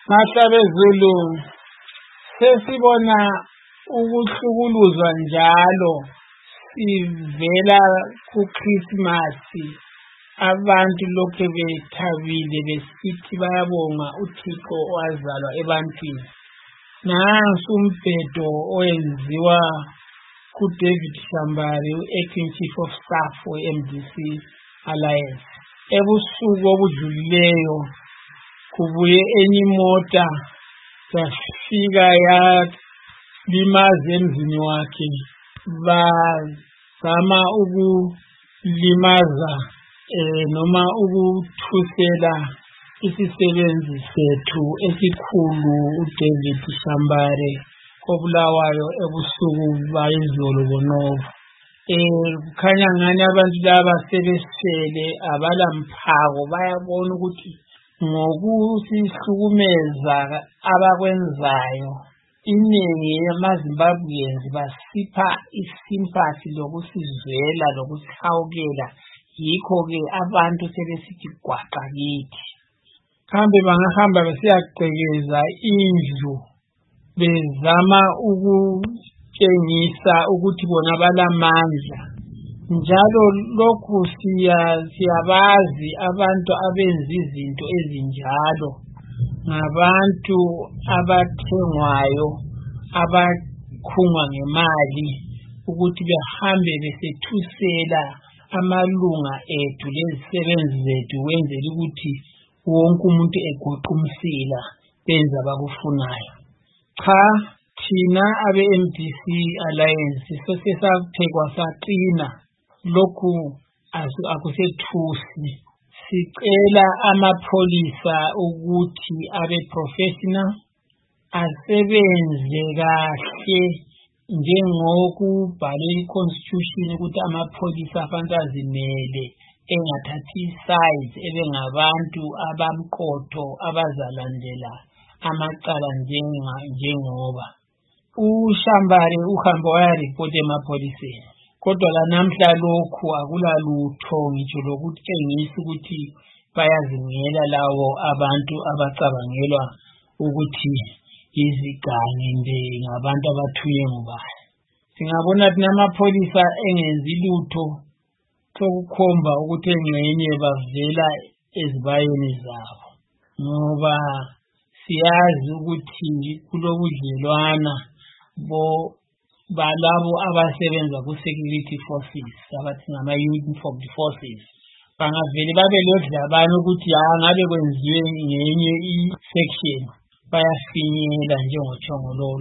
Mahlabezulu sesibona ukuhlukuluzwa njalo sivela kuChristmas abantu lokho bethabile besithi bayabonga uThixo owazalwa ebantwini. Nansi umbhedo owenziwa kuDavid Shambari, acting chief of staff we-MDC Alliance. Ebusuku obudlulileyo kubuye enye imota yafika yalimaza emzini wakhe, bazama ukulimaza noma ukuthusela isisebenzi sethu esikhulu uDavid Shambari kobulawayo ebusuku bayizolo bonovo. Kukhanya ngani abantu laba sebesele abalamphako, bayabona ukuthi ngokusihlukumeza abakwenzayo iningi yamaZimbabweans basipha isympathy lokusizwela lokusihawukela. Yikho-ke abantu sebesithi gwaqa kithi. Kambe bangahamba besiyagqekeza indlu bezama ukutshengisa ukuthi bona balamandla. Njalo lokhu siyabazi abantu abenza izinto ezinjalo ngabantu abathengwayo, abakhungwa ngemali ukuthi behambe besethusela amalunga ethu lezisebenzi zethu wenzela ukuthi wonke umuntu egoqa umsila benza abakufunayo. Cha, thina abe-MDC Alliance sesaphekhwa saqina, lokhu akusethusi. Sicela amapholisa ukuthi abe professional, asebenze kahle njengokubhalwe iConstitution ukuthi amapholisa afanele azimele, engathathi sides, ebengabantu abamqotho abazalandela amacala njengoba uShambari uhambe wayaripota emapholiseni. Kodwa la namhla lokhu akulalutho ngitsho lokutshengisa ukuthi bayazingela lawo abantu abacabangelwa ukuthi izigange ngabantu abathuye ngubani. Singabona thina amapholisa engenzi lutho sokukhomba ukuthi engxenye bavela ezibayeni zabo, ngoba siyazi ukuthi kulobudlelwana balabo abasebenza ku-security forces abathi ngama-uniformed forces. Bangavele babe lodlabana ukuthi ngabe kwenziwe ngenye i-section, bayafinyela njengothongololo.